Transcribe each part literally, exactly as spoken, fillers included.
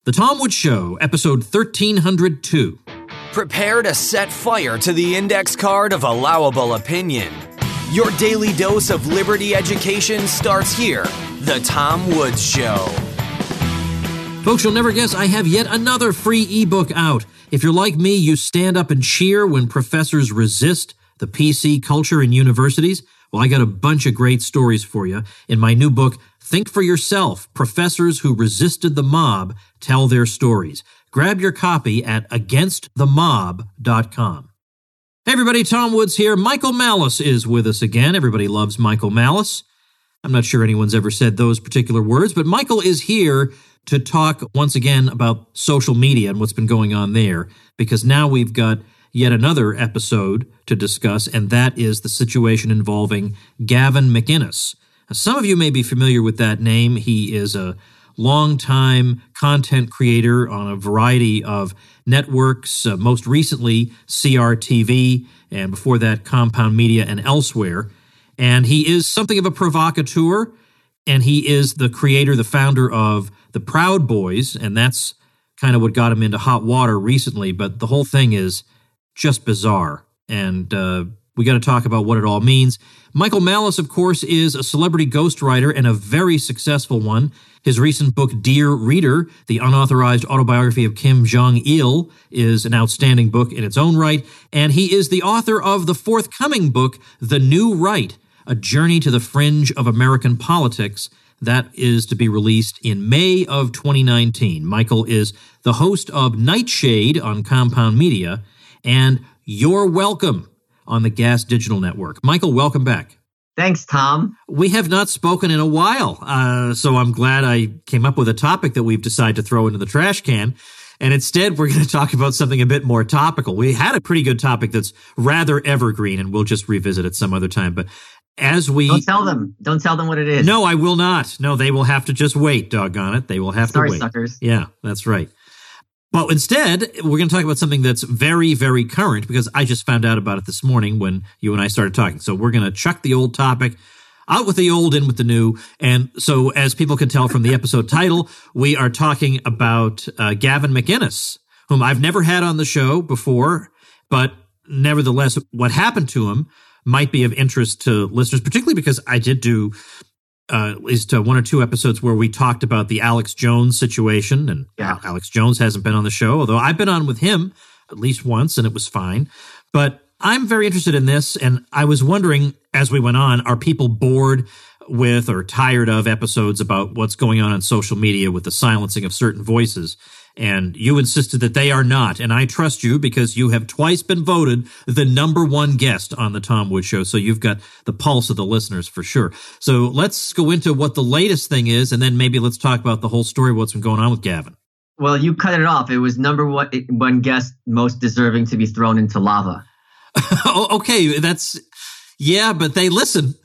The Tom Woods Show, episode thirteen oh two. Prepare to set fire to the index card of allowable opinion. Your daily dose of liberty education starts here. The Tom Woods Show. Folks, you'll never guess I have yet another free ebook out. If you're like me, you stand up and cheer when professors resist the P C culture in universities. Well, I got a bunch of great stories for you in my new book, Think for Yourself, Professors Who Resisted the Mob Tell Their Stories. Grab your copy at against the mob dot com. Hey everybody, Tom Woods here. Michael Malice is with us again. Everybody loves Michael Malice. I'm not sure anyone's ever said those particular words, but Michael is here to talk once again about social media and what's been going on there, because now we've got yet another episode to discuss, and that is the situation involving Gavin McInnes. Some of you may be familiar with that name. He is a longtime content creator on a variety of networks, uh, most recently C R T V, and before that Compound Media and elsewhere. And he is something of a provocateur, and he is the creator, the founder of the Proud Boys, and that's kind of what got him into hot water recently, but the whole thing is just bizarre, and uh, we got to talk about what it all means. Michael Malice, of course, is a celebrity ghostwriter and a very successful one. His recent book, Dear Reader, the unauthorized autobiography of Kim Jong-il, is an outstanding book in its own right, and he is the author of the forthcoming book, The New Right, A Journey to the Fringe of American Politics. That is to be released in May of twenty nineteen. Michael is the host of Nightshade on Compound Media, and You're Welcome on the Gas Digital Network. Michael, welcome back. Thanks, Tom. We have not spoken in a while, uh, so I'm glad I came up with a topic that we've decided to throw into the trash can, and instead we're going to talk about something a bit more topical. We had a pretty good topic that's rather evergreen, and we'll just revisit it some other time, but as we... Don't tell them. Don't tell them what it is. No, I will not. No, they will have to just wait, doggone it. They will have Sorry, to wait. Suckers. Yeah, that's right. Well, instead, we're going to talk about something that's very, very current, because I just found out about it this morning when you and I started talking. So we're going to chuck the old topic, out with the old, in with the new. And so as people can tell from the episode title, we are talking about uh, Gavin McInnes, whom I've never had on the show before, but nevertheless, what happened to him might be of interest to listeners, particularly because I did do uh, at least uh, one or two episodes where we talked about the Alex Jones situation, and yeah. Alex Jones hasn't been on the show, although I've been on with him at least once, and it was fine. But I'm very interested in this, and I was wondering, as we went on, are people bored with or tired of episodes about what's going on on social media with the silencing of certain voices? And you insisted that they are not, and I trust you because you have twice been voted the number one guest on the Tom Woods Show, so you've got the pulse of the listeners for sure. So let's go into what the latest thing is, and then maybe let's talk about the whole story of what's been going on with Gavin. Well, you cut it off. It was number one, one guest most deserving to be thrown into lava. Oh, okay, that's... Yeah, but they listen.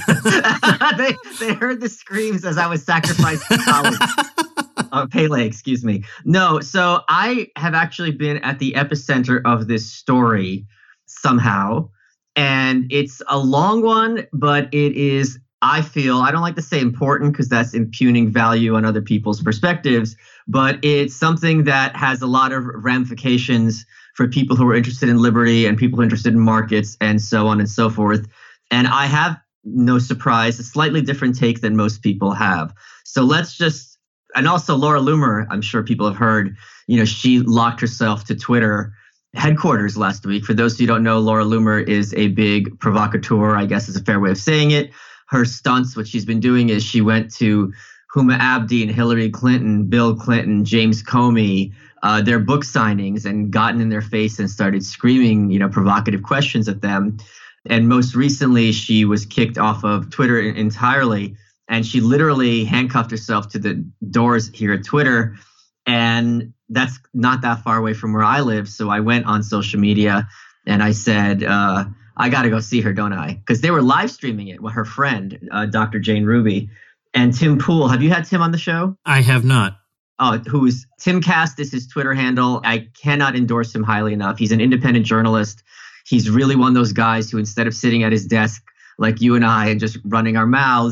they they heard the screams as I was sacrificed to college. Uh, Pele, excuse me. No, so I have actually been at the epicenter of this story somehow. And it's a long one, but it is, I feel, I don't like to say important because that's impugning value on other people's perspectives, but it's something that has a lot of ramifications for people who are interested in liberty and people who are interested in markets and so on and so forth. And I have, no surprise, a slightly different take than most people have. So let's just, and also Laura Loomer, I'm sure people have heard, you know, she locked herself to Twitter headquarters last week. For those of you who don't know, Laura Loomer is a big provocateur, I guess is a fair way of saying it. Her stunts, what she's been doing is she went to Huma Abdi and Hillary Clinton, Bill Clinton, James Comey, uh, their book signings, and gotten in their face and started screaming, you know, provocative questions at them. And most recently, she was kicked off of Twitter entirely, and she literally handcuffed herself to the doors here at Twitter. And that's not that far away from where I live. So I went on social media and I said, uh, I got to go see her, don't I? Because they were live streaming it with her friend, uh, Doctor Jane Ruby, and Tim Pool. Have you had Tim on the show? I have not. Oh, who's Timcast is his Twitter handle. I cannot endorse him highly enough. He's an independent journalist. He's really one of those guys who, instead of sitting at his desk like you and I and just running our mouths,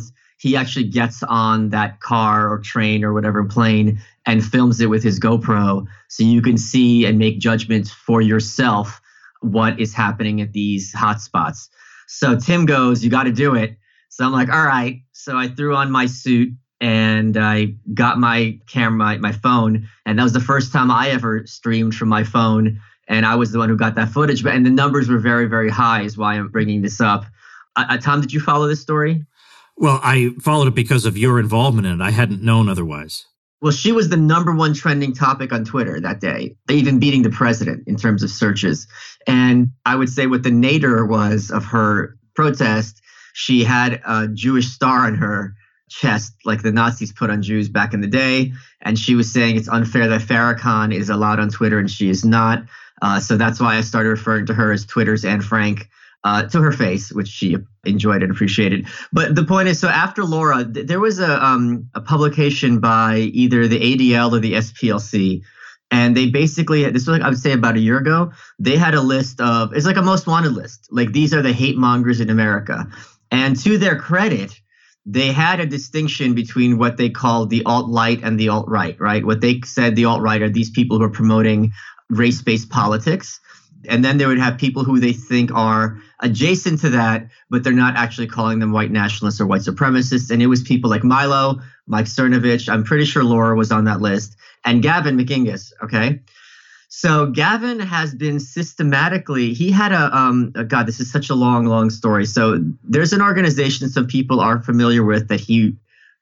he actually gets on that car or train or whatever plane and films it with his GoPro so you can see and make judgments for yourself what is happening at these hotspots. So Tim goes, you got to do it. So I'm like, all right. So I threw on my suit and I got my camera, my phone. And that was the first time I ever streamed from my phone. And I was the one who got that footage. But And the numbers were very, very high is why I'm bringing this up. Uh, Tom, did you follow this story? Well, I followed it because of your involvement in it. I hadn't known otherwise. Well, she was the number one trending topic on Twitter that day, even beating the president in terms of searches. And I would say what the nadir was of her protest, she had a Jewish star on her chest, like the Nazis put on Jews back in the day. And she was saying it's unfair that Farrakhan is allowed on Twitter and she is not. Uh, so that's why I started referring to her as Twitter's Anne Frank. Uh, to her face, which she enjoyed and appreciated. But the point is, so after Laura, th- there was a um, a publication by either the A D L or the S P L C, and they basically, this was like, I would say about a year ago, they had a list of, it's like a most wanted list. Like, these are the hate mongers in America. And to their credit, they had a distinction between what they called the alt-light and the alt-right, right? What they said the alt-right are these people who are promoting race-based politics. And then they would have people who they think are adjacent to that, but they're not actually calling them white nationalists or white supremacists. And it was people like Milo, Mike Cernovich. I'm pretty sure Laura was on that list. And Gavin McInnes, okay? So Gavin has been systematically, he had a, um, oh God, this is such a long, long story. So there's an organization some people are familiar with that he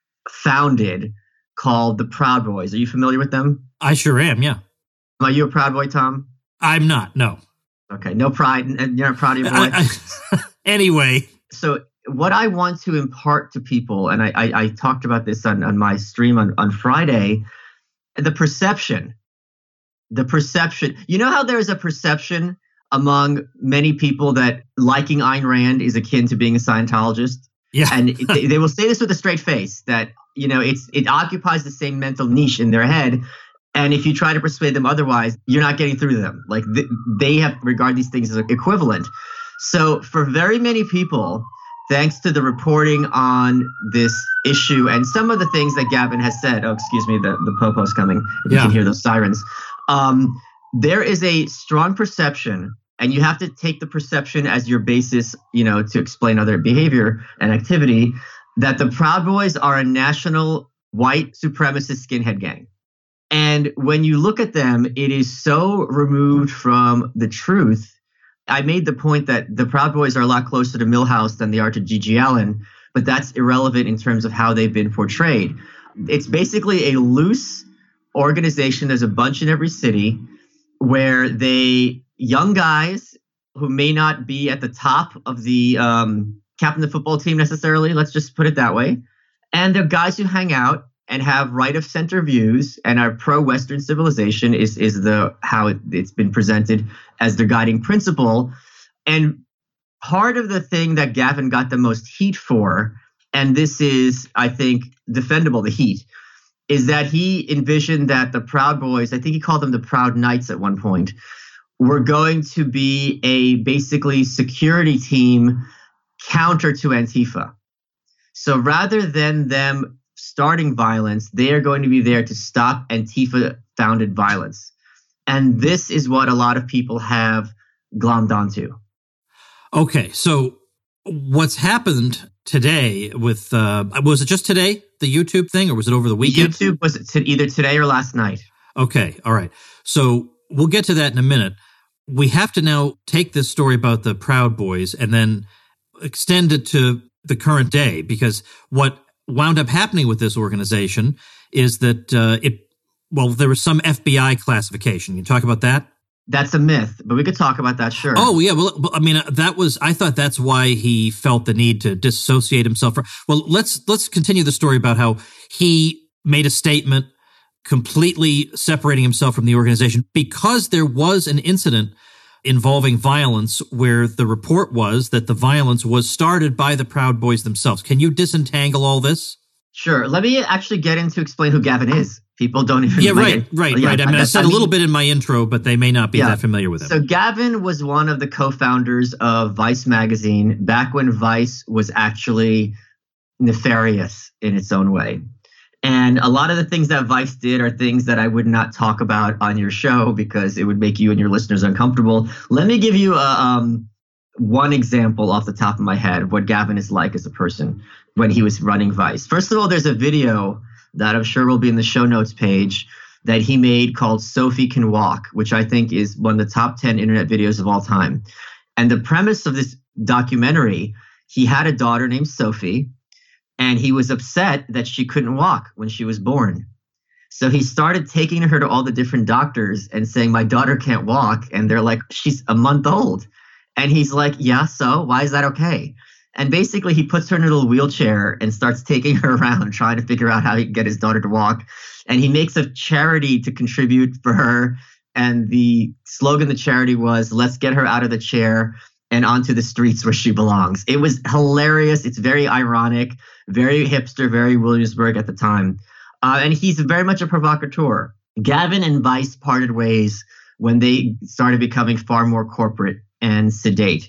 founded called the Proud Boys. Are you familiar with them? I sure am, yeah. Are you a Proud Boy, Tom? I'm not, no. Okay, no pride, and you're not proud of your boy. I, I, anyway. So what I want to impart to people, and I, I, I talked about this on, on my stream on, on Friday, the perception, the perception. You know how there's a perception among many people that liking Ayn Rand is akin to being a Scientologist? Yeah. And they, they will say this with a straight face, that, you know, it's it occupies the same mental niche in their head. And if you try to persuade them otherwise, you're not getting through to them. Like th- they have regard these things as equivalent. So for very many people, thanks to the reporting on this issue and some of the things that Gavin has said, oh, excuse me, the, the popo's coming. If yeah. You can hear those sirens. Um, there is a strong perception, and you have to take the perception as your basis, you know, to explain other behavior and activity, that the Proud Boys are a national white supremacist skinhead gang. And when you look at them, it is so removed from the truth. I made the point that the Proud Boys are a lot closer to Milhouse than they are to G G Allen, but that's irrelevant in terms of how they've been portrayed. It's basically a loose organization. There's a bunch in every city where they, young guys who may not be at the top of the um, captain of the football team necessarily, let's just put it that way. And they're guys who hang out and have right of center views and are pro-Western civilization is, is the how it, it's been presented as their guiding principle. And part of the thing that Gavin got the most heat for, and this is, I think, defendable, the heat, is that he envisioned that the Proud Boys, I think he called them the Proud Knights at one point, were going to be a basically security team counter to Antifa. So rather than them starting violence, they are going to be there to stop Antifa-founded violence. And this is what a lot of people have glommed onto. Okay, so what's happened today with, uh, was it just today, the YouTube thing, or was it over the weekend? YouTube was t- either today or last night. Okay, all right. So we'll get to that in a minute. We have to now take this story about the Proud Boys and then extend it to the current day, because what wound up happening with this organization is that uh, it, well, there was some F B I classification. Can you talk about that? That's a myth, but we could talk about that, sure. Oh, yeah. Well, I mean, that was, I thought that's why he felt the need to dissociate himself from, well, let's, let's continue the story about how he made a statement completely separating himself from the organization because there was an incident involving violence where the report was that the violence was started by the Proud Boys themselves. Can you disentangle all this? Sure. Let me actually get into explain who Gavin is. People don't even... Yeah, right, right, yeah, right. I mean, I, I said I mean, a little bit in my intro, but they may not be yeah. that familiar with him. So Gavin was one of the co-founders of Vice magazine back when Vice was actually nefarious in its own way. And a lot of the things that Vice did are things that I would not talk about on your show because it would make you and your listeners uncomfortable. Let me give you a, um, one example off the top of my head of what Gavin is like as a person when he was running Vice. First of all, there's a video that I'm sure will be in the show notes page that he made called Sophie Can Walk, which I think is one of the top ten internet videos of all time. And the premise of this documentary, he had a daughter named Sophie, and he was upset that she couldn't walk when she was born. So he started taking her to all the different doctors and saying, my daughter can't walk. And they're like, she's a month old. And he's like, yeah, so why is that okay? And basically he puts her in a little wheelchair and starts taking her around, trying to figure out how he can get his daughter to walk. And he makes a charity to contribute for her. And the slogan of the charity was, let's get her out of the chair and onto the streets where she belongs. It was hilarious. It's very ironic, very hipster, very Williamsburg at the time. Uh, and he's very much a provocateur. Gavin and Vice parted ways when they started becoming far more corporate and sedate.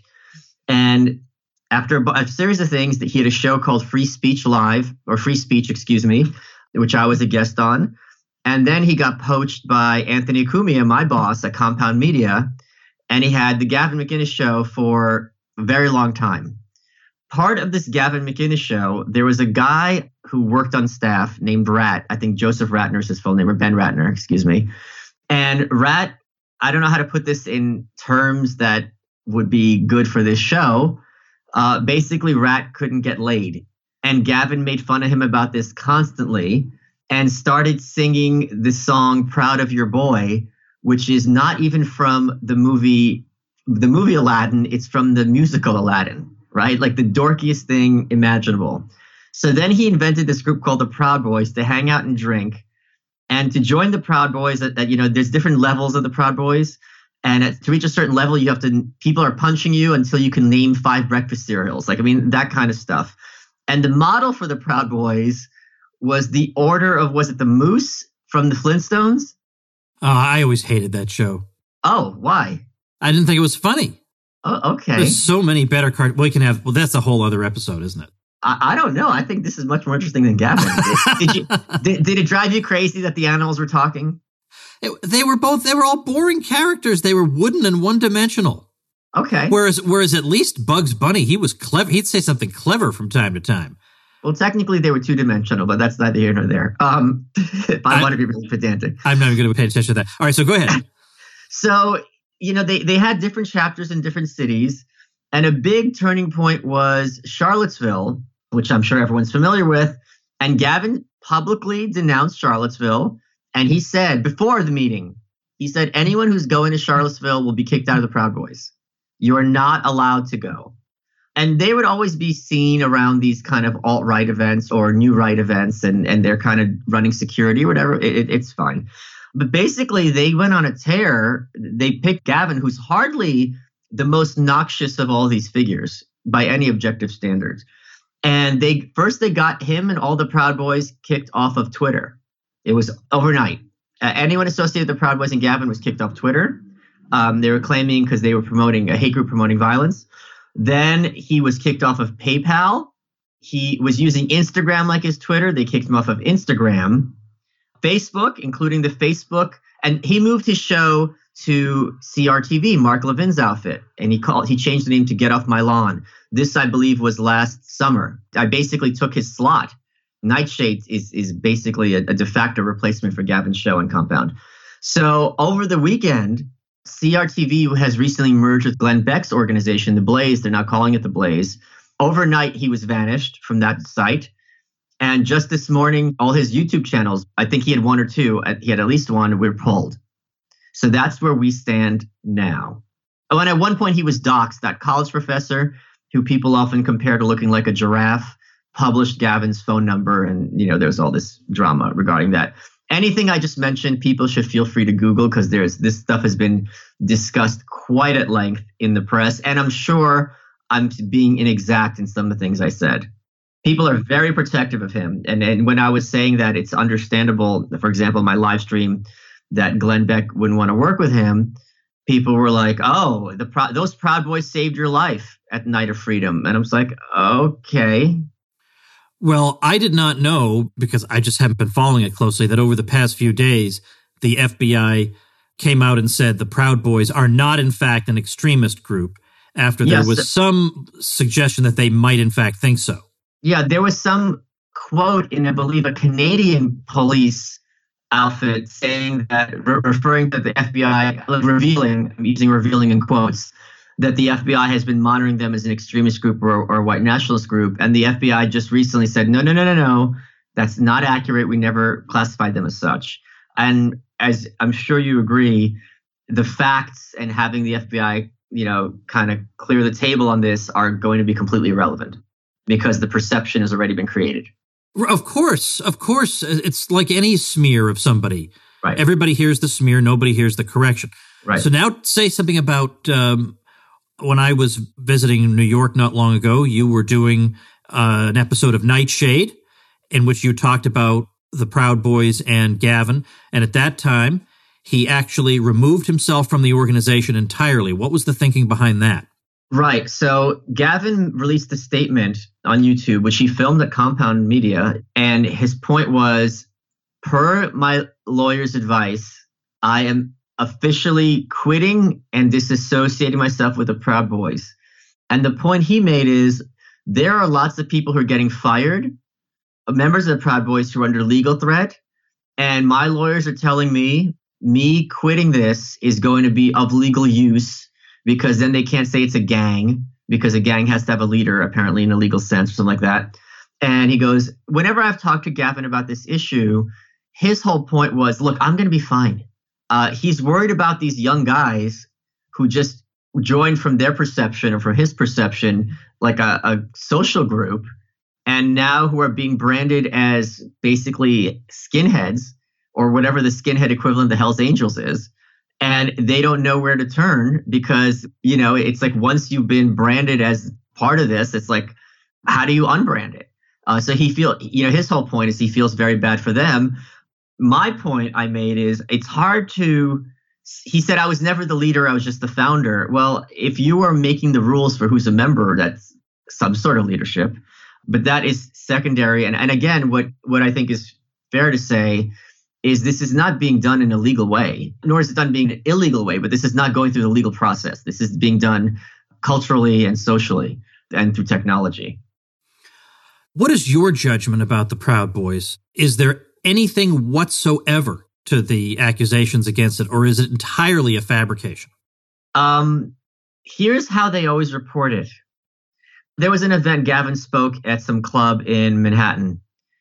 And after a, a series of things, that he had a show called Free Speech Live, or Free Speech, excuse me, which I was a guest on. And then he got poached by Anthony Cumia, my boss at Compound Media, and he had the Gavin McInnes show for a very long time. Part of this Gavin McInnes show, there was a guy who worked on staff named Rat. I think Joseph Ratner is his full name, or Ben Ratner, excuse me. And Rat, I don't know how to put this in terms that would be good for this show. Uh, basically, Rat couldn't get laid. And Gavin made fun of him about this constantly and started singing the song Proud of Your Boy, which is not even from the movie, the movie Aladdin. It's from the musical Aladdin, right? Like the dorkiest thing imaginable. So then he invented this group called the Proud Boys to hang out and drink. And to join the Proud Boys, that, that you know, there's different levels of the Proud Boys. And at, to reach a certain level, you have to, people are punching you until you can name five breakfast cereals. Like, I mean, that kind of stuff. And the model for the Proud Boys was the order of, was it the Moose from the Flintstones? Oh, I always hated that show. Oh, why? I didn't think it was funny. Oh, okay. There's so many better cards. We can have, well, that's a whole other episode, isn't it? I, I don't know. I think this is much more interesting than Gavin. Did, did, you, did, did it drive you crazy that the animals were talking? It, they were both, they were all boring characters. They were wooden and one-dimensional. Okay. Whereas, whereas at least Bugs Bunny, he was clever. He'd say something clever from time to time. Well, technically they were two-dimensional, but that's neither here nor there. Um, if I, I want to be really pedantic. I'm not even going to pay attention to that. All right, so go ahead. So, you know, they, they had different chapters in different cities. And a big turning point was Charlottesville, which I'm sure everyone's familiar with. And Gavin publicly denounced Charlottesville. And he said, before the meeting, he said, anyone who's going to Charlottesville will be kicked out of the Proud Boys. You are not allowed to go. And they would always be seen around these kind of alt-right events or new right events, and, and they're kind of running security or whatever. It, it, it's fine. But basically, they went on a tear. They picked Gavin, who's hardly the most noxious of all these figures by any objective standards. And they first they got him and all the Proud Boys kicked off of Twitter. It was overnight. Uh, anyone associated with the Proud Boys and Gavin was kicked off Twitter. Um, they were claiming because they were promoting a hate group promoting violence. Then he was kicked off of PayPal. He was using Instagram like his Twitter. They kicked him off of Instagram. Facebook, including the Facebook. And he moved his show to C R T V, Mark Levin's outfit. And he called. He changed the name to Get Off My Lawn. This, I believe, was last summer. I basically took his slot. Nightshade is, is basically a, a de facto replacement for Gavin's show and Compound. So over the weekend, C R T V has recently merged with Glenn Beck's organization, The Blaze. They're now calling it The Blaze. Overnight, he was vanished from that site. And just this morning, all his YouTube channels, I think he had one or two, he had at least one, were pulled. So that's where we stand now. Oh, and at one point, he was doxxed. That college professor, who people often compare to looking like a giraffe, published Gavin's phone number. And, you know, there's all this drama regarding that. Anything I just mentioned, people should feel free to Google, because there's this stuff has been discussed quite at length in the press. And I'm sure I'm being inexact in some of the things I said. People are very protective of him. And, and when I was saying that, it's understandable, for example, my live stream, that Glenn Beck wouldn't want to work with him. People were like, oh, the Pro- those Proud Boys saved your life at Night of Freedom. And I was like, okay. Well, I did not know, because I just haven't been following it closely, that over the past few days, the F B I came out and said the Proud Boys are not, in fact, an extremist group, after there Yes. was some suggestion that they might, in fact, think so. Yeah, there was some quote in, I believe, a Canadian police outfit saying that, re- referring to the F B I, like, revealing, I'm using revealing in quotes, that the F B I has been monitoring them as an extremist group or, or a white nationalist group. And the F B I just recently said, no, no, no, no, no, that's not accurate. We never classified them as such. And as I'm sure you agree, the facts and having the F B I, you know, kind of clear the table on this are going to be completely irrelevant because the perception has already been created. Of course, of course. It's like any smear of somebody. Right. Everybody hears the smear, nobody hears the correction. Right. So now say something about um, when I was visiting New York not long ago, you were doing uh, an episode of Nightshade in which you talked about the Proud Boys and Gavin. And at that time, he actually removed himself from the organization entirely. What was the thinking behind that? Right. So Gavin released a statement on YouTube, which he filmed at Compound Media. And his point was, per my lawyer's advice, I am officially quitting and disassociating myself with the Proud Boys. And the point he made is there are lots of people who are getting fired, members of the Proud Boys who are under legal threat. And my lawyers are telling me, me quitting this is going to be of legal use, because then they can't say it's a gang, because a gang has to have a leader, apparently, in a legal sense or something like that. And he goes, whenever I've talked to Gavin about this issue, his whole point was, look, I'm going to be fine. Uh, he's worried about these young guys who just joined from their perception or from his perception, like a, a social group, and now who are being branded as basically skinheads or whatever the skinhead equivalent of the Hells Angels is. And they don't know where to turn because, you know, it's like once you've been branded as part of this, it's like, how do you unbrand it? Uh, so he feel, you know, his whole point is he feels very bad for them. My point I made is it's hard to, he said, I was never the leader. I was just the founder. Well, if you are making the rules for who's a member, that's some sort of leadership, but that is secondary. And, and again, what, what I think is fair to say is this is not being done in a legal way, nor is it done being an illegal way, but this is not going through the legal process. This is being done culturally and socially and through technology. What is your judgment about the Proud Boys? Is there anything whatsoever to the accusations against it, or is it entirely a fabrication? Um, here's how they always report it. There was an event, Gavin spoke at some club in Manhattan,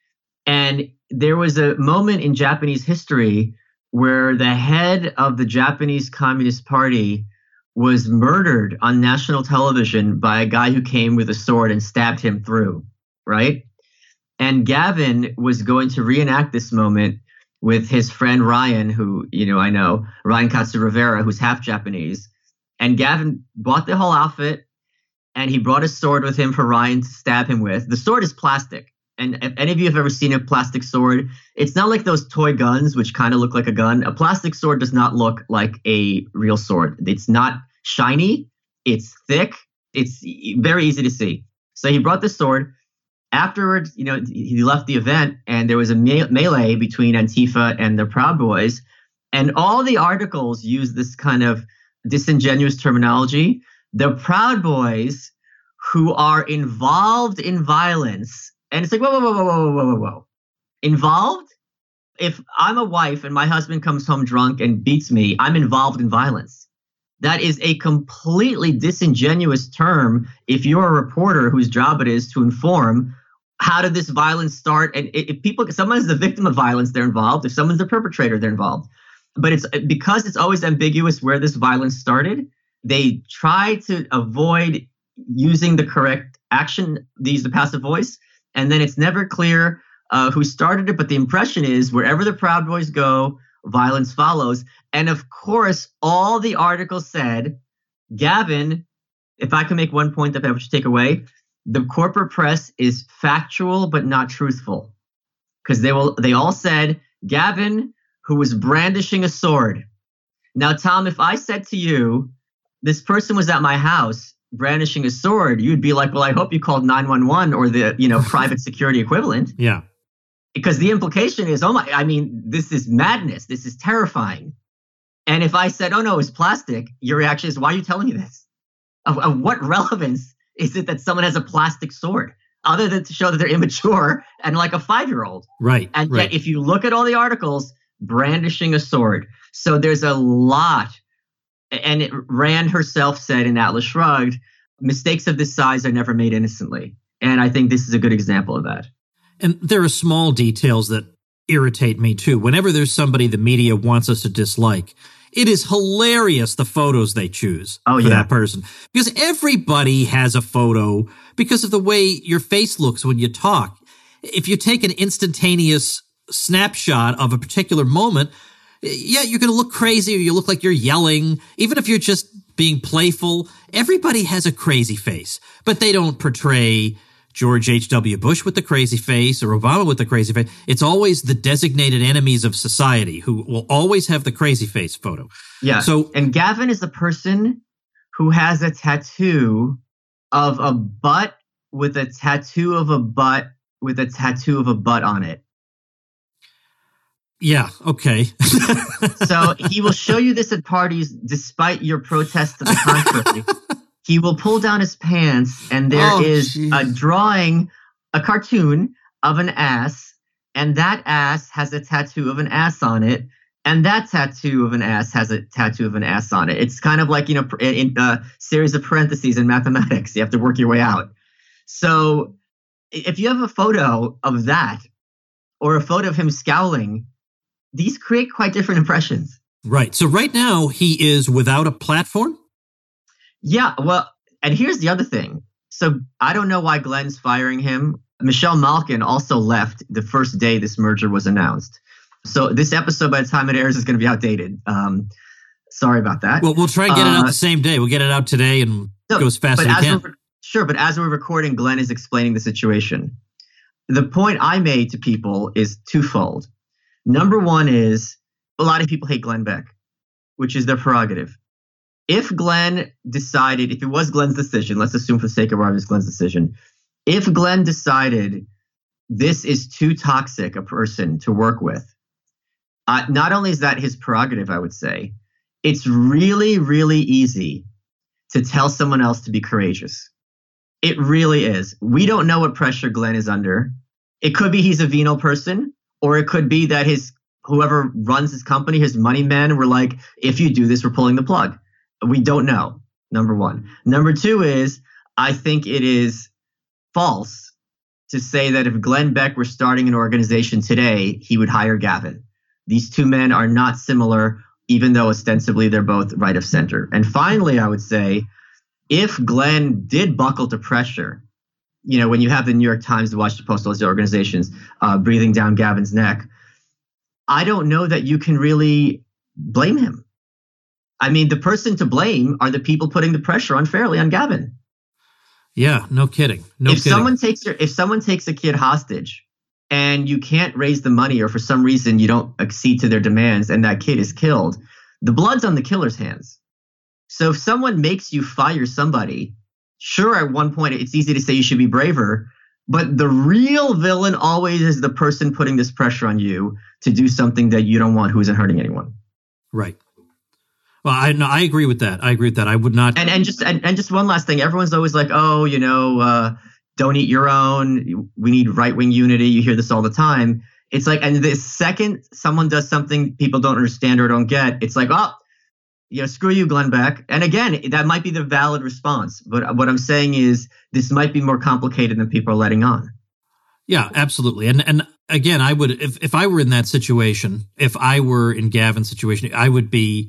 and there was a moment in Japanese history where the head of the Japanese Communist Party was murdered on national television by a guy who came with a sword and stabbed him through, right? And Gavin was going to reenact this moment with his friend Ryan, who, you know, I know, Ryan Katsu Rivera, who's half Japanese. And Gavin bought the whole outfit, and he brought a sword with him for Ryan to stab him with. The sword is plastic. And if any of you have ever seen a plastic sword, it's not like those toy guns, which kind of look like a gun. A plastic sword does not look like a real sword. It's not shiny. It's thick. It's very easy to see. So he brought the sword. Afterwards, you know, he left the event, and there was a me- melee between Antifa and the Proud Boys. And all the articles use this kind of disingenuous terminology. The Proud Boys who are involved in violence. And it's like, whoa, whoa, whoa, whoa, whoa, whoa, whoa, whoa. Involved? If I'm a wife and my husband comes home drunk and beats me, I'm involved in violence. That is a completely disingenuous term if you're a reporter whose job it is to inform how did this violence start. And if people, if someone's the victim of violence, they're involved. If someone's the perpetrator, they're involved. But it's because it's always ambiguous where this violence started, they try to avoid using the correct action, they use the passive voice. And then it's never clear uh, who started it. But the impression is wherever the Proud Boys go, violence follows. And of course, all the articles said, Gavin, if I can make one point that I should take away, the corporate press is factual but not truthful. Because they will, they all said, Gavin, who was brandishing a sword. Now, Tom, if I said to you, this person was at my house brandishing a sword, you'd be like, well, I hope you called nine one one or the, you know, private security equivalent. Yeah. Because the implication is, oh my, I mean, this is madness. This is terrifying. And if I said, oh no, it's plastic, your reaction is, why are you telling me this? Of, of what relevance is it that someone has a plastic sword other than to show that they're immature and like a five-year-old? Right. And right. yet, if you look at all the articles, brandishing a sword. So there's a lot. And it, Rand herself said in Atlas Shrugged, mistakes of this size are never made innocently. And I think this is a good example of that. And there are small details that irritate me too. Whenever there's somebody the media wants us to dislike, it is hilarious the photos they choose oh, for yeah. that person. Because everybody has a photo because of the way your face looks when you talk. If you take an instantaneous snapshot of a particular moment, yeah, you're going to look crazy or you look like you're yelling. Even if you're just being playful, everybody has a crazy face. But they don't portray George H W. Bush with the crazy face or Obama with the crazy face. It's always the designated enemies of society who will always have the crazy face photo. Yeah. So, and Gavin is the person who has a tattoo of a butt with a tattoo of a butt with a tattoo of a butt on it. Yeah, okay. So he will show you this at parties despite your protest to the contrary. He will pull down his pants and there oh, is geez. a drawing, a cartoon of an ass, and that ass has a tattoo of an ass on it, and that tattoo of an ass has a tattoo of an ass on it. It's kind of like, you know, in a series of parentheses in mathematics. You have to work your way out. So if you have a photo of that or a photo of him scowling, these create quite different impressions. Right. So right now he is without a platform? Yeah, well, and here's the other thing. So I don't know why Glenn's firing him. Michelle Malkin also left the first day this merger was announced. So this episode, by the time it airs, is going to be outdated. Um, sorry about that. Well, we'll try and get it out uh, the same day. We'll get it out today and no, go as fast but as we as can. We're, sure, but as we're recording, Glenn is explaining the situation. The point I made to people is twofold. Number one is a lot of people hate Glenn Beck, which is their prerogative. If Glenn decided, if it was Glenn's decision, let's assume for the sake of argument it's Glenn's decision. If Glenn decided this is too toxic a person to work with, uh, not only is that his prerogative, I would say, it's really, really easy to tell someone else to be courageous. It really is. We don't know what pressure Glenn is under. It could be he's a venal person, or it could be that his whoever runs his company, his money men, were like, if you do this, we're pulling the plug. We don't know, number one. Number two is, I think it is false to say that if Glenn Beck were starting an organization today, he would hire Gavin. These two men are not similar, even though ostensibly they're both right of center. And finally, I would say, if Glenn did buckle to pressure, you know, when you have the New York Times, the Washington Post, all these organizations uh, breathing down Gavin's neck, I don't know that you can really blame him. I mean, the person to blame are the people putting the pressure unfairly on Gavin. Yeah, no kidding. No if kidding. someone takes your, if someone takes a kid hostage and you can't raise the money, or for some reason you don't accede to their demands, and that kid is killed, the blood's on the killer's hands. So if someone makes you fire somebody, sure, at one point it's easy to say you should be braver, but the real villain always is the person putting this pressure on you to do something that you don't want, who isn't hurting anyone. Right. Well, I no, I agree with that. I agree with that. I would not. And and just and, and just one last thing. Everyone's always like, oh, you know, uh, don't eat your own. We need right wing unity. You hear this all the time. It's like, and the second someone does something people don't understand or don't get, it's like, oh, you know, screw you, Glenn Beck. And again, that might be the valid response. But what I'm saying is, this might be more complicated than people are letting on. Yeah, absolutely. And and again, I would, if if I were in that situation, if I were in Gavin's situation, I would be.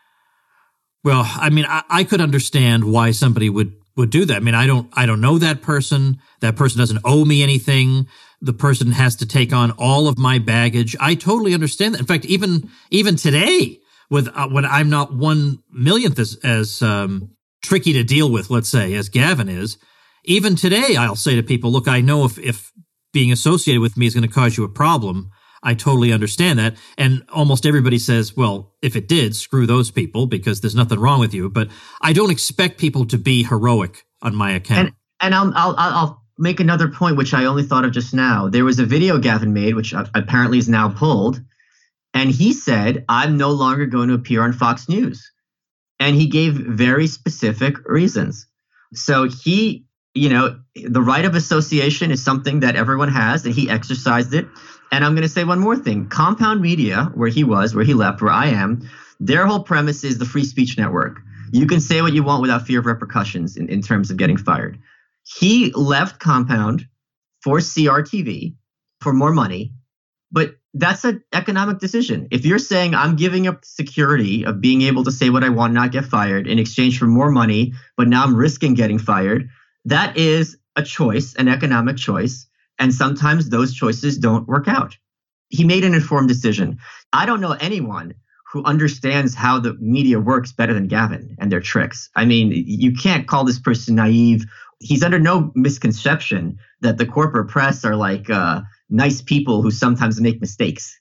Well, I mean, I, I could understand why somebody would, would do that. I mean, I don't, I don't know that person. That person doesn't owe me anything. The person has to take on all of my baggage. I totally understand that. In fact, even, even today, with uh, when I'm not one millionth as, as, um, tricky to deal with, let's say, as Gavin is, even today, I'll say to people, look, I know if, if being associated with me is going to cause you a problem, I totally understand that. And almost everybody says, well, if it did, screw those people because there's nothing wrong with you. But I don't expect people to be heroic on my account. And, and I'll, I'll, I'll make another point, which I only thought of just now. There was a video Gavin made, which apparently is now pulled. And he said, I'm no longer going to appear on Fox News. And he gave very specific reasons. So he, you know, the right of association is something that everyone has, and he exercised it. And I'm going to say one more thing. Compound Media, where he was, where he left, where I am, their whole premise is the free speech network. You can say what you want without fear of repercussions in, in terms of getting fired. He left Compound for C R T V for more money, but that's an economic decision. If you're saying I'm giving up security of being able to say what I want, not get fired in exchange for more money, but now I'm risking getting fired, that is a choice, an economic choice. And sometimes those choices don't work out. He made an informed decision. I don't know anyone who understands how the media works better than Gavin and their tricks. I mean, you can't call this person naive. He's under no misconception that the corporate press are like uh, nice people who sometimes make mistakes.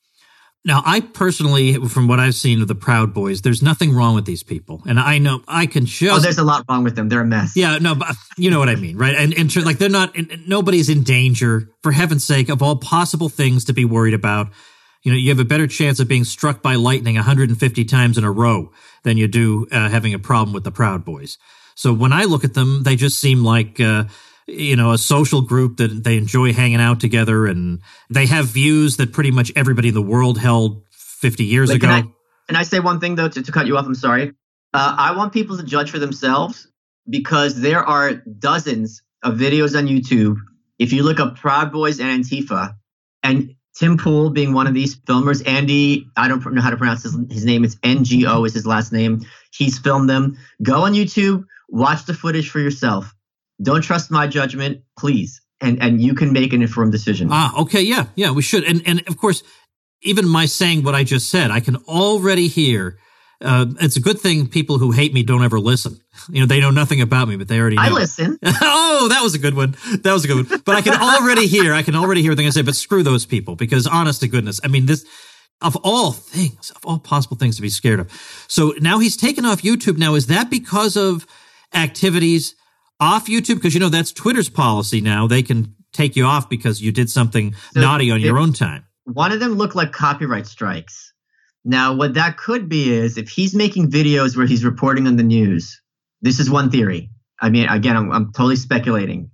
Now, I personally, from what I've seen of the Proud Boys, there's nothing wrong with these people. And I know I can just... Oh, there's a lot wrong with them. They're a mess. Yeah, no, but you know what I mean, right? And, and like, they're not... Nobody's in danger, for heaven's sake, of all possible things to be worried about. You know, you have a better chance of being struck by lightning one hundred fifty times in a row than you do uh, having a problem with the Proud Boys. So when I look at them, they just seem like... Uh, you know, a social group that they enjoy hanging out together, and they have views that pretty much everybody in the world held fifty years Wait, ago. Can I, can I say one thing, though, to, to cut you off? I'm sorry. Uh, I want people to judge for themselves because there are dozens of videos on YouTube. If you look up Proud Boys and Antifa, and Tim Pool being one of these filmers, Andy, I don't know how to pronounce his, his name. It's N G O is his last name. He's filmed them. Go on YouTube, watch the footage for yourself. Don't trust my judgment, please. And and you can make an informed decision. Ah, okay, yeah, yeah, we should. And and of course, even my saying what I just said, I can already hear. Uh, it's a good thing people who hate me don't ever listen. You know, they know nothing about me, but they already know. I listen. Oh, that was a good one. That was a good one. But I can already hear, I can already hear everything I say, but screw those people, because honest to goodness, I mean, this, of all things, of all possible things to be scared of. So now he's taken off YouTube. Now, is that because of activities off YouTube? Because, you know, that's Twitter's policy now. They can take you off because you did something so naughty on it, your own time. One of them looked like copyright strikes. Now, what that could be is if he's making videos where he's reporting on the news, this is one theory. I mean, again, I'm, I'm totally speculating.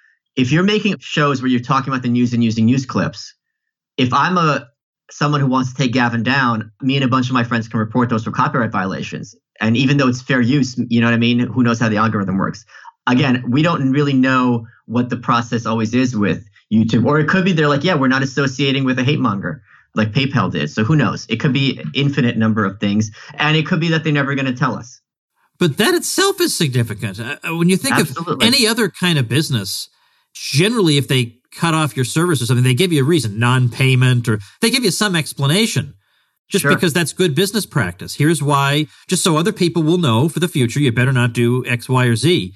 If you're making shows where you're talking about the news and using news clips, if I'm a someone who wants to take Gavin down, me and a bunch of my friends can report those for copyright violations. And even though it's fair use, you know what I mean? Who knows how the algorithm works? Again, we don't really know what the process always is with YouTube. Or it could be they're like, yeah, we're not associating with a hate monger like PayPal did. So who knows? It could be an infinite number of things. And it could be that they're never going to tell us. But that itself is significant. Uh, when you think Absolutely. of any other kind of business, generally if they cut off your service or something, they give you a reason, non-payment, or they give you some explanation. Just Sure. because that's good business practice. Here's why, just so other people will know for the future, you better not do X, Y, or Z.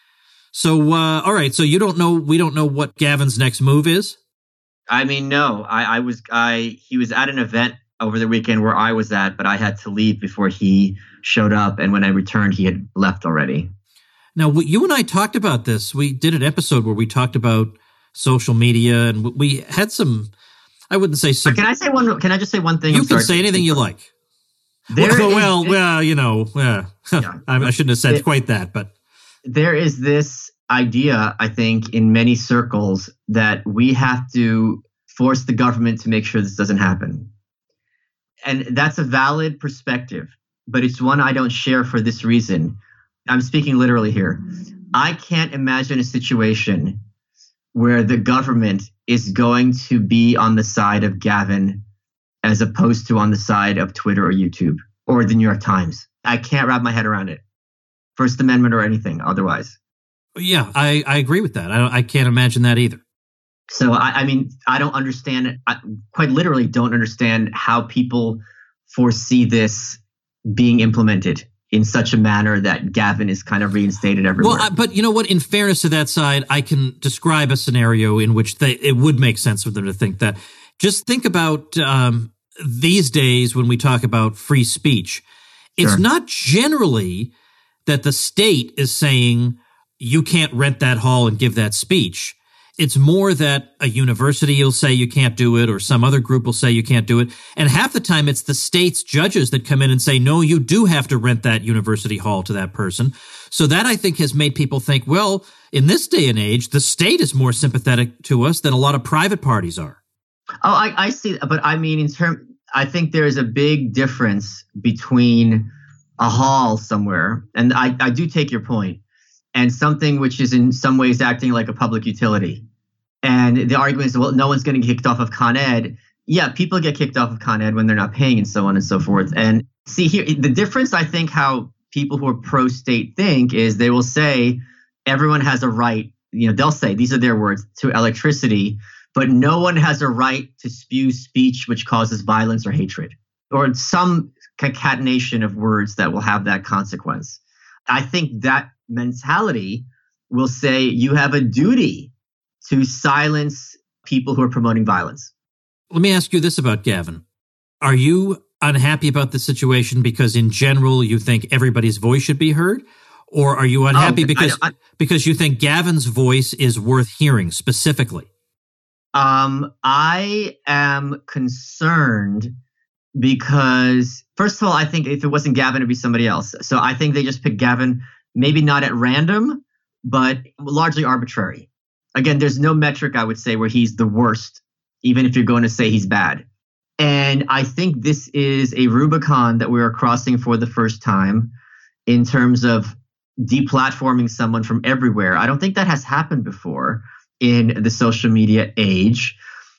So, uh, all right. So you don't know, we don't know what Gavin's next move is? I mean, no, I, I was, I, he was at an event over the weekend where I was at, but I had to leave before he showed up. And when I returned, he had left already. Now, we, you and I talked about this. We did an episode where we talked about social media, and we had some, I wouldn't say some. But can I say one, can I just say one thing? You I'm can sorry. say anything you like. There well, is well, this- well, you know, uh, Yeah. I, I shouldn't have said It- quite that, but. There is this idea, I think, in many circles that we have to force the government to make sure this doesn't happen. And that's a valid perspective, but it's one I don't share for this reason. I'm speaking literally here. I can't imagine a situation where the government is going to be on the side of Gavin as opposed to on the side of Twitter or YouTube or the New York Times. I can't wrap my head around it. First Amendment or anything otherwise. Yeah, I, I agree with that. I, don't, I can't imagine that either. So, I, I mean, I don't understand, I quite literally don't understand how people foresee this being implemented in such a manner that Gavin is kind of reinstated everywhere. Well, I, but you know what? In fairness to that side, I can describe a scenario in which they, it would make sense for them to think that. Just think about um, these days when we talk about free speech. It's Sure. not generally that the state is saying you can't rent that hall and give that speech. It's more that a university will say you can't do it, or some other group will say you can't do it. And half the time it's the state's judges that come in and say, no, you do have to rent that university hall to that person. So that, I think, has made people think, well, in this day and age, the state is more sympathetic to us than a lot of private parties are. Oh, I, I see. But I mean, in term, I think there's a big difference between a hall somewhere, and I, I do take your point, and something which is in some ways acting like a public utility. And the argument is, well, no one's going to get kicked off of Con Ed. Yeah, people get kicked off of Con Ed when they're not paying and so on and so forth. And see here, the difference, I think, how people who are pro-state think is they will say everyone has a right, you know, they'll say, these are their words, to electricity, but no one has a right to spew speech which causes violence or hatred, or some concatenation of words that will have that consequence. I think that mentality will say you have a duty to silence people who are promoting violence. Let me ask you this about Gavin. Are you unhappy about the situation because in general you think everybody's voice should be heard? Or are you unhappy Oh, because I- I- because you think Gavin's voice is worth hearing specifically? Um, I am concerned because, first of all, I think if it wasn't Gavin, it'd be somebody else. So I think they just picked Gavin, maybe not at random, but largely arbitrary. Again, there's no metric, I would say, where he's the worst, even if you're going to say he's bad. And I think this is a Rubicon that we are crossing for the first time in terms of deplatforming someone from everywhere. I don't think that has happened before in the social media age.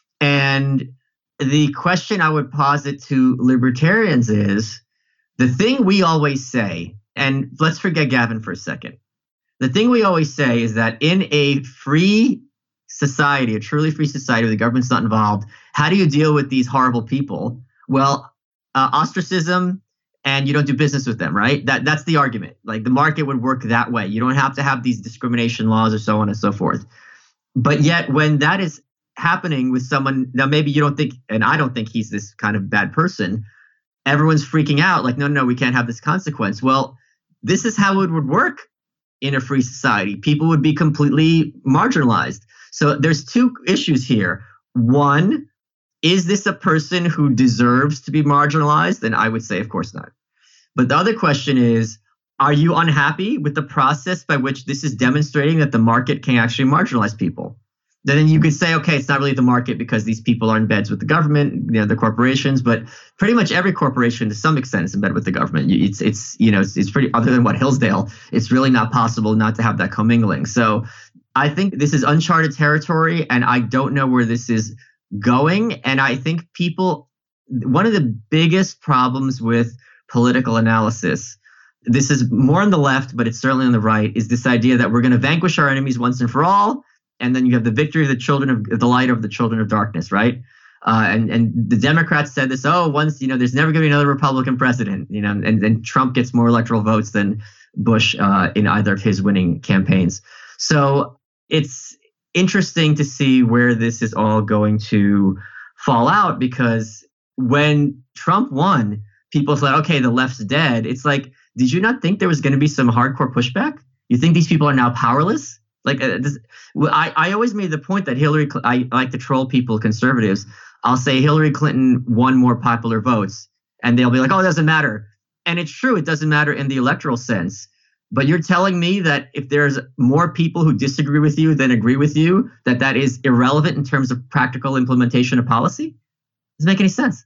And the question I would posit to libertarians is, the thing we always say, and let's forget Gavin for a second. The thing we always say is that in a free society, a truly free society where the government's not involved, how do you deal with these horrible people? Well, uh, ostracism, and you don't do business with them, right? That That's the argument. Like, the market would work that way. You don't have to have these discrimination laws or so on and so forth. But yet when that is happening with someone, now maybe you don't think, and I don't think he's this kind of bad person, everyone's freaking out like, no, no, we can't have this consequence. Well, this is how it would work in a free society. People would be completely marginalized. So there's two issues here. One, is this a person who deserves to be marginalized? And I would say, of course not. But the other question is, are you unhappy with the process by which this is demonstrating that the market can actually marginalize people? Then you could say, okay, it's not really the market because these people are in beds with the government, you know, the corporations, but pretty much every corporation to some extent is in bed with the government. It's, it's you know, it's, it's pretty, other than what, Hillsdale, it's really not possible not to have that commingling. So I think this is uncharted territory, and I don't know where this is going. And I think people, one of the biggest problems with political analysis, this is more on the left, but it's certainly on the right, is this idea that we're going to vanquish our enemies once and for all. And then you have the victory of the children of the light over the children of darkness, right? Uh, and and the Democrats said this, oh, once, you know, there's never going to be another Republican president, you know, and, and Trump gets more electoral votes than Bush uh, in either of his winning campaigns. So it's interesting to see where this is all going to fall out, because when Trump won, people thought, okay, the left's dead. It's like, did you not think there was going to be some hardcore pushback? You think these people are now powerless? Like, uh, this, I, I always made the point that Hillary, I like to troll people, conservatives. I'll say Hillary Clinton won more popular votes, and they'll be like, oh, it doesn't matter. And it's true, it doesn't matter in the electoral sense. But you're telling me that if there's more people who disagree with you than agree with you, that that is irrelevant in terms of practical implementation of policy? Doesn't make any sense.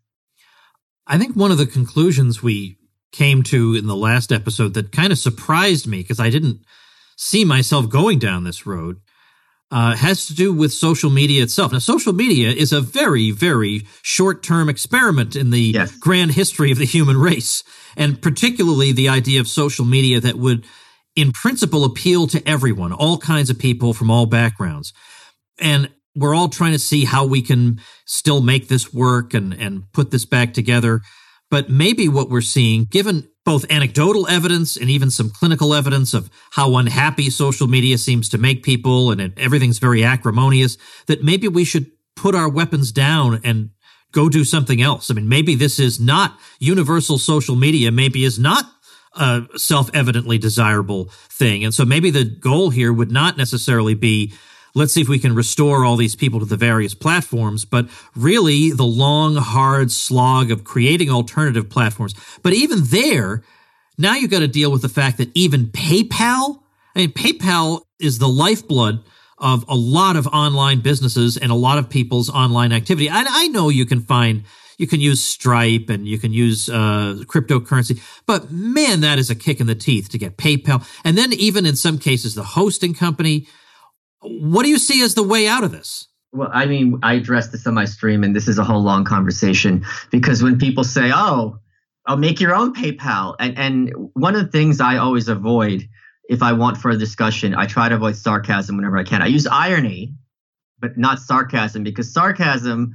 I think one of the conclusions we came to in the last episode that kind of surprised me, because I didn't see myself going down this road, uh, has to do with social media itself. Now, social media is a very, very short-term experiment in the Yes. grand history of the human race, and particularly the idea of social media that would, in principle, appeal to everyone, all kinds of people from all backgrounds. And we're all trying to see how we can still make this work and, and put this back together. But maybe what we're seeing, given both anecdotal evidence and even some clinical evidence of how unhappy social media seems to make people, and it, everything's very acrimonious, that maybe we should put our weapons down and go do something else. I mean, maybe this is not universal social media, maybe is not a self-evidently desirable thing. And so maybe the goal here would not necessarily be, let's see if we can restore all these people to the various platforms, but really the long, hard slog of creating alternative platforms. But even there, now you've got to deal with the fact that even PayPal, I mean, PayPal is the lifeblood of a lot of online businesses and a lot of people's online activity. And I know you can find, you can use Stripe and you can use uh, cryptocurrency, but man, that is a kick in the teeth to get PayPal. And then even in some cases, the hosting company. What do you see as the way out of this? Well, I mean, I addressed this on my stream, and this is a whole long conversation, because when people say, oh, I'll make your own PayPal. And, and one of the things I always avoid if I want further discussion, I try to avoid sarcasm whenever I can. I use irony, but not sarcasm, because sarcasm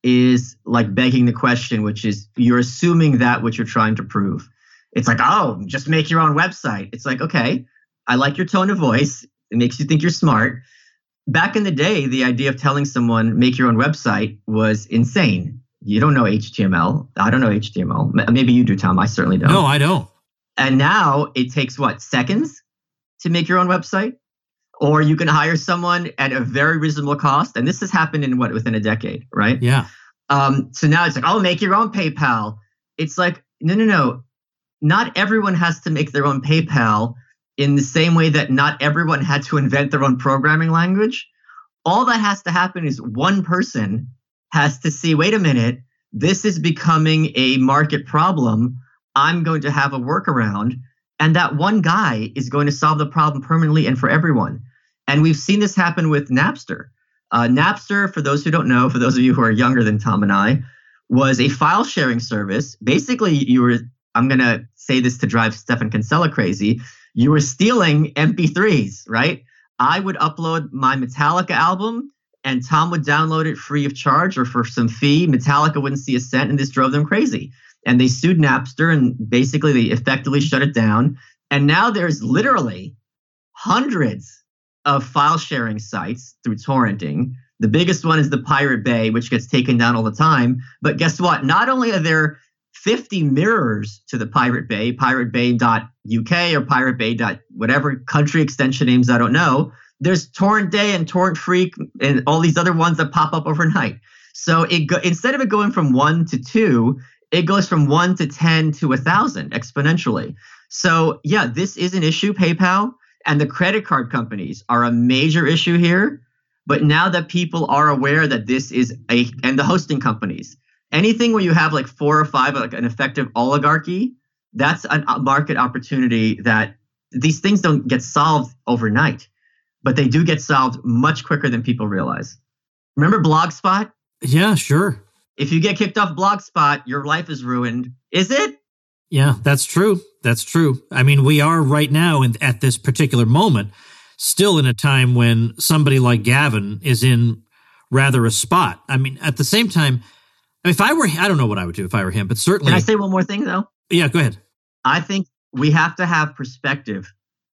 is like begging the question, which is you're assuming that what you're trying to prove. It's like, oh, just make your own website. It's like, okay, I like your tone of voice. It makes you think you're smart. Back in the day, the idea of telling someone make your own website was insane. You don't know H T M L. I don't know H T M L. Maybe you do, Tom. I certainly don't. No, I don't. And now it takes what, seconds to make your own website? Or you can hire someone at a very reasonable cost. And this has happened in what, within a decade, right? Yeah. Um, so now it's like, oh, make your own PayPal. It's like, no, no, no. Not everyone has to make their own PayPal. In the same way that not everyone had to invent their own programming language. All that has to happen is one person has to see, wait a minute, this is becoming a market problem. I'm going to have a workaround. And that one guy is going to solve the problem permanently and for everyone. And we've seen this happen with Napster. Uh, Napster, for those who don't know, for those of you who are younger than Tom and I, was a file sharing service. Basically, you were, I'm going to say this to drive Stefan Kinsella crazy, you were stealing M P threes, right? I would upload my Metallica album and Tom would download it free of charge or for some fee. Metallica wouldn't see a cent, and this drove them crazy. And they sued Napster, and basically they effectively shut it down. And now there's literally hundreds of file sharing sites through torrenting. The biggest one is the Pirate Bay, which gets taken down all the time. But guess what? Not only are there fifty mirrors to the Pirate Bay, pirate bay dot U K or pirate bay. Whatever country extension names I don't know. There's Torrent Day and Torrent Freak and all these other ones that pop up overnight. So it go, instead of it going from one to two, it goes from one to ten to a thousand exponentially. So yeah, this is an issue, PayPal, and the credit card companies are a major issue here. But now that people are aware that this is a, and the hosting companies, anything where you have like four or five, like an effective oligarchy, that's a market opportunity that these things don't get solved overnight, but they do get solved much quicker than people realize. Remember Blogspot? Yeah, sure. If you get kicked off Blogspot, your life is ruined. Is it? Yeah, that's true. That's true. I mean, we are right now in, at this particular moment still in a time when somebody like Gavin is in rather a spot. I mean, at the same time, if I were, I don't know what I would do if I were him, but certainly. Can I say one more thing, though? Yeah, go ahead. I think we have to have perspective.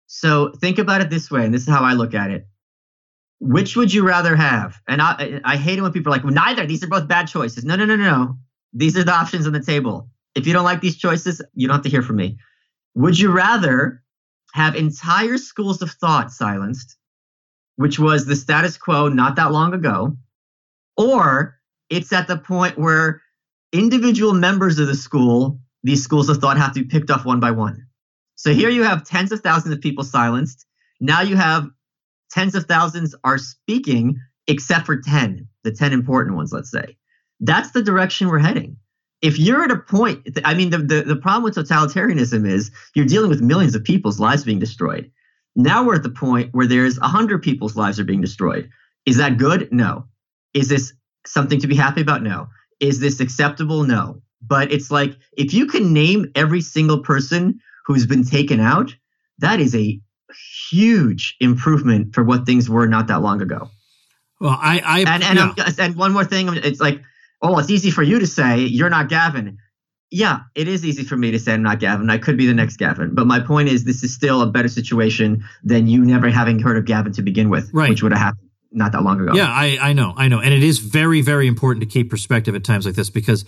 So think about it this way, and this is how I look at it. Which would you rather have? And I, I hate it when people are like, well, neither. These are both bad choices. No, no, no, no, no. These are the options on the table. If you don't like these choices, you don't have to hear from me. Would you rather have entire schools of thought silenced, which was the status quo not that long ago, or it's at the point where individual members of the school, these schools of thought, have to be picked off one by one? So here you have tens of thousands of people silenced. Now you have tens of thousands are speaking, except for ten, the ten important ones, let's say. That's the direction we're heading. If you're at a point, I mean, the, the, the problem with totalitarianism is you're dealing with millions of people's lives being destroyed. Now we're at the point where there's one hundred people's lives are being destroyed. Is that good? No. Is this something to be happy about? No. Is this acceptable? No. But it's like, if you can name every single person who's been taken out, that is a huge improvement for what things were not that long ago. Well, I, I and and, yeah. I'm, and one more thing, it's like, oh, it's easy for you to say you're not Gavin. Yeah, it is easy for me to say I'm not Gavin. I could be the next Gavin. But my point is, this is still a better situation than you never having heard of Gavin to begin with, right. which would have happened. not that long ago. Yeah, I, I know, I know. And it is very, very important to keep perspective at times like this because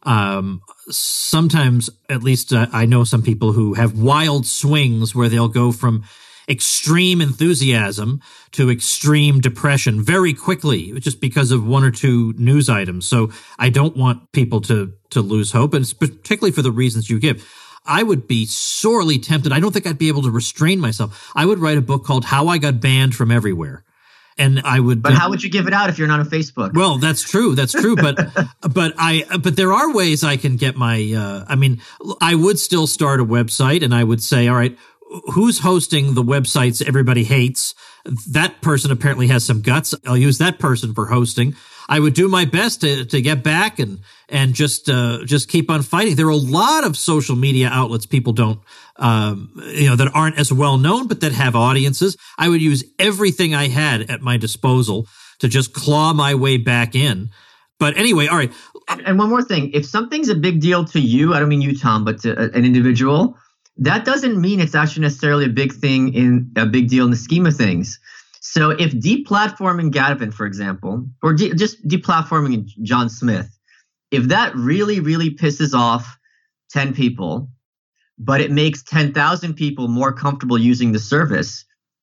um, sometimes, at least uh, I know some people who have wild swings where they'll go from extreme enthusiasm to extreme depression very quickly just because of one or two news items. So I don't want people to to lose hope, and particularly for the reasons you give. I would be sorely tempted. I don't think I'd be able to restrain myself. I would write a book called How I Got Banned from Everywhere. And I would But how would you give it out if you're not on Facebook? Well, that's true. That's true. But but I but there are ways I can get my uh, I mean, I would still start a website and I would say, all right, who's hosting the websites everybody hates? That person apparently has some guts. I'll use that person for hosting. I would do my best to, to get back and and just uh, just keep on fighting. There are a lot of social media outlets people don't um, you know that aren't as well known, but that have audiences. I would use everything I had at my disposal to just claw my way back in. But anyway, all right. And, and one more thing: if something's a big deal to you, I don't mean you, Tom, but to a, an individual, that doesn't mean it's actually necessarily a big thing in a big deal in the scheme of things. So if deplatforming Gavin, for example, or de- just deplatforming John Smith, if that really, really pisses off ten people, but it makes ten thousand people more comfortable using the service,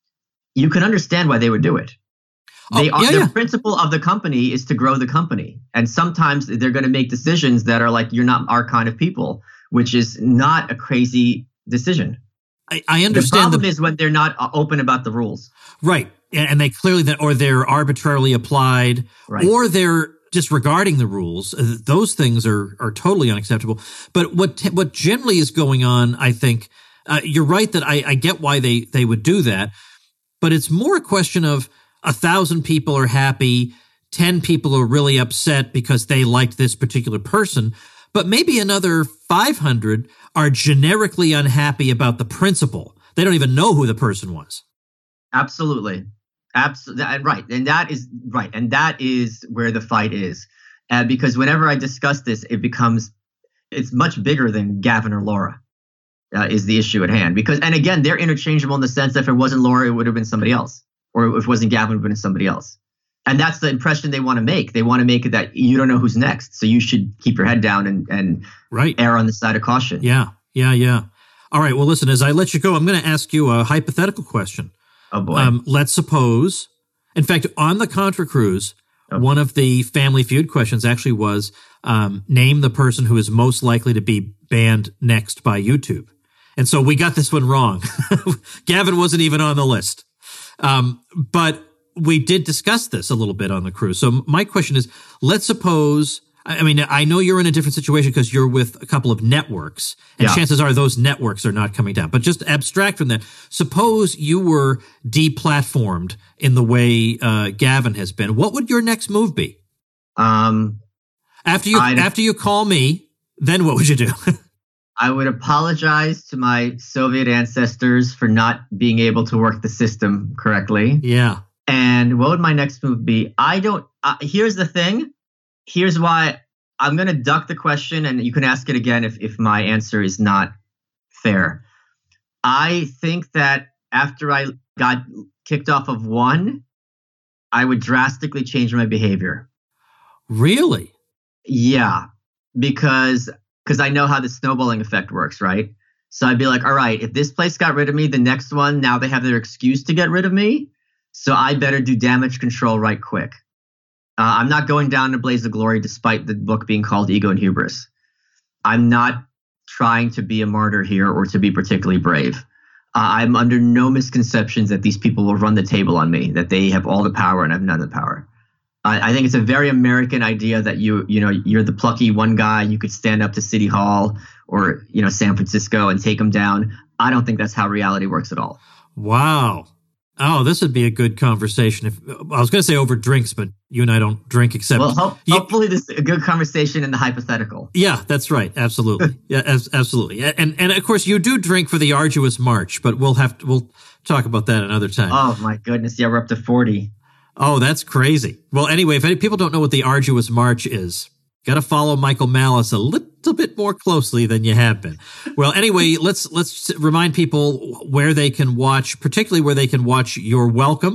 you can understand why they would do it. They oh, are, yeah, the yeah. principle of the company is to grow the company. And sometimes they're going to make decisions that are like, you're not our kind of people, which is not a crazy decision. I, I understand. The problem the, is when they're not open about the rules. Right. And they clearly, that, or they're arbitrarily applied, Right. or they're disregarding the rules. Those things are are totally unacceptable. But what what generally is going on, I think, uh, you're right that I, I get why they, they would do that. But it's more a question of a thousand people are happy, ten people are really upset because they liked this particular person, but maybe another five hundred are generically unhappy about the principle. They don't even know who the person was. Absolutely. Absolutely. Right. And that is right. And that is where the fight is. Uh, because whenever I discuss this, it becomes, it's much bigger than Gavin or Laura uh, is the issue at hand. Because, and again, they're interchangeable in the sense that if it wasn't Laura, it would have been somebody else. Or if it wasn't Gavin, it would have been somebody else. And that's the impression they want to make. They want to make it that you don't know who's next. So you should keep your head down and, and right. err on the side of caution. Yeah. Yeah. Yeah. All right. Well, listen, as I let you go, I'm going to ask you a hypothetical question. Oh, boy. Um, let's suppose, in fact, on the Contra Cruise, oh. one of the Family Feud questions actually was, um, name the person who is most likely to be banned next by YouTube. And so we got this one wrong. Gavin wasn't even on the list. Um, but we did discuss this a little bit on the cruise. So my question is, let's suppose, I mean, I know you're in a different situation because you're with a couple of networks, and yeah. chances are those networks are not coming down. But just abstract from that, suppose you were deplatformed in the way uh, Gavin has been. What would your next move be? Um, after you I'd, after you call me, then what would you do? I would apologize to my Soviet ancestors for not being able to work the system correctly. Yeah. And what would my next move be? I don't. Uh, here's the thing. Here's why I'm going to duck the question, and you can ask it again if, if my answer is not fair. I think that after I got kicked off of one, I would drastically change my behavior. Really? Yeah, because because I know how the snowballing effect works, right? So I'd be like, all right, if this place got rid of me, the next one, now they have their excuse to get rid of me. So I better do damage control right quick. Uh, I'm not going down in a blaze of glory despite the book being called Ego and Hubris. I'm not trying to be a martyr here or to be particularly brave. Uh, I'm under no misconceptions that these people will run the table on me, that they have all the power and I have none of the power. Uh, I think it's a very American idea that you, you know, you're the plucky one guy. You could stand up to City Hall or, you know, San Francisco and take them down. I don't think that's how reality works at all. Wow. Oh, this would be a good conversation. If I was going to say over drinks, but you and I don't drink except. Well, hope, you, hopefully this is a good conversation in the hypothetical. Yeah, that's right. Absolutely. yeah, as, absolutely. And and of course you do drink for the arduous march, but we'll have to, we'll talk about that another time. Oh my goodness. Yeah, we're up to forty. Oh, that's crazy. Well, anyway, if any people don't know what the arduous march is, got to follow Michael Malice a little bit more closely than you have been. Well, anyway, let's let's remind people where they can watch, particularly where they can watch You're Welcome,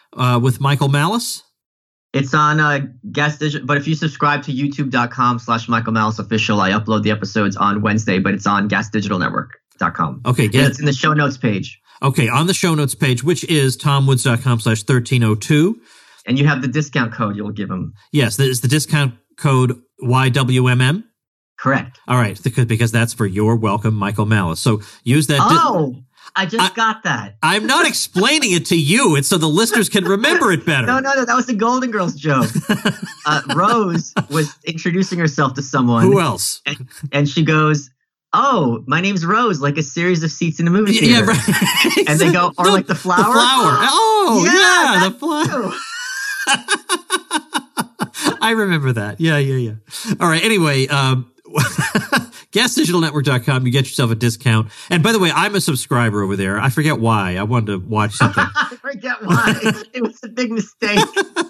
uh, with Michael Malice? It's on uh, Gas Digital, but if you subscribe to youtube.com slash Michael Malice Official, I upload the episodes on Wednesday, but it's on gas digital network dot com. Okay, get it's in the show notes page. Okay, on the show notes page, which is tomwoods.com slash 1302. And you have the discount code you'll give them. Yes, that is the discount code Y W M M. Correct. All right, because, because that's for You're Welcome, Michael Malice. So use that. Di- oh, I just I, got that. I'm not explaining it to you. It's so the listeners can remember it better. No, no, no. That was the Golden Girls joke. uh, Rose was introducing herself to someone. Who else? And, and she goes, oh, my name's Rose, like a series of seats in a movie theater. Yeah, right. And they go, or no, like the flower? The flower. Oh, yeah, yeah the flower. I remember that. Yeah, yeah, yeah. All right. Anyway, um, gas digital network dot com. You get yourself a discount. And by the way, I'm a subscriber over there. I forget why. I wanted to watch something. I forget why. It was a big mistake.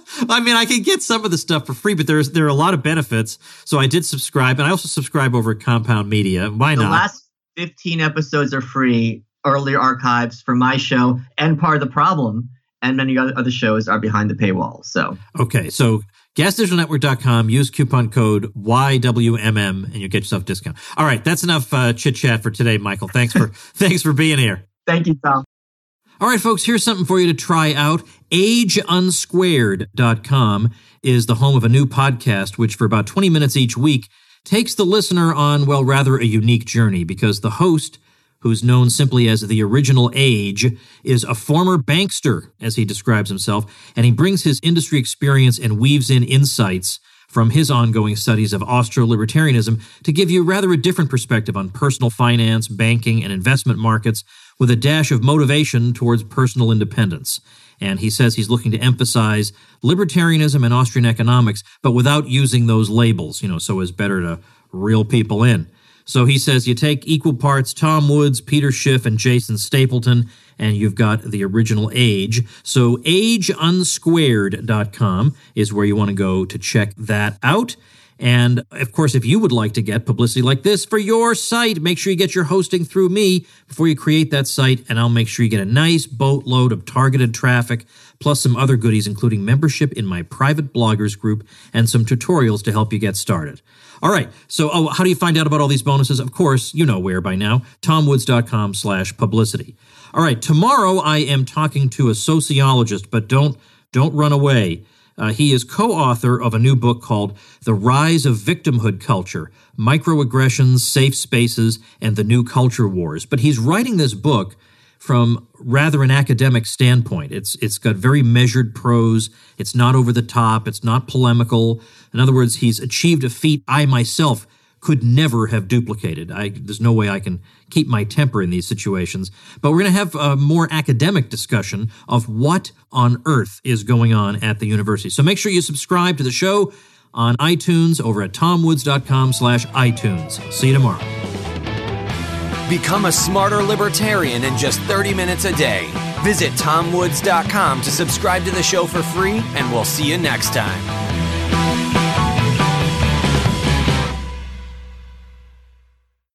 I mean, I can get some of the stuff for free, but there's there are a lot of benefits. So I did subscribe, and I also subscribe over at Compound Media. Why the not? The last fifteen episodes are free. Earlier archives for my show and Part of the Problem, and many other shows are behind the paywall. So okay, so gas digital network dot com, use coupon code Y W M M, and you'll get yourself a discount. All right, that's enough uh, chit chat for today, Michael. Thanks for thanks for being here. Thank you, Tom. All right, folks, here's something for you to try out. age unsquared dot com is the home of a new podcast, which for about twenty minutes each week takes the listener on, well, rather a unique journey, because the host, who's known simply as the Original Age, is a former bankster, as he describes himself, and he brings his industry experience and weaves in insights from his ongoing studies of Austro-libertarianism to give you rather a different perspective on personal finance, banking, and investment markets, with a dash of motivation towards personal independence. And he says he's looking to emphasize libertarianism and Austrian economics, but without using those labels, you know, so as better to reel people in. So he says you take equal parts Tom Woods, Peter Schiff, and Jason Stapleton, and you've got the Original Age. So age unsquared dot com is where you want to go to check that out. And, of course, if you would like to get publicity like this for your site, make sure you get your hosting through me before you create that site, and I'll make sure you get a nice boatload of targeted traffic, plus some other goodies, including membership in my private bloggers group and some tutorials to help you get started. All right, so oh, how do you find out about all these bonuses? Of course, you know where by now, tomwoods.com slash publicity. All right, tomorrow I am talking to a sociologist, but don't don't run away. Uh, he is co-author of a new book called The Rise of Victimhood Culture, Microaggressions, Safe Spaces, and the New Culture Wars. But he's writing this book from rather an academic standpoint. It's It's got very measured prose. It's not over the top. It's not polemical. In other words, he's achieved a feat I myself could never have duplicated. I, there's no way I can keep my temper in these situations. But we're going to have a more academic discussion of what on earth is going on at the university. So make sure you subscribe to the show on iTunes over at tomwoods.com slash iTunes. See you tomorrow. Become a smarter libertarian in just thirty minutes a day. Visit tom woods dot com to subscribe to the show for free, and we'll see you next time.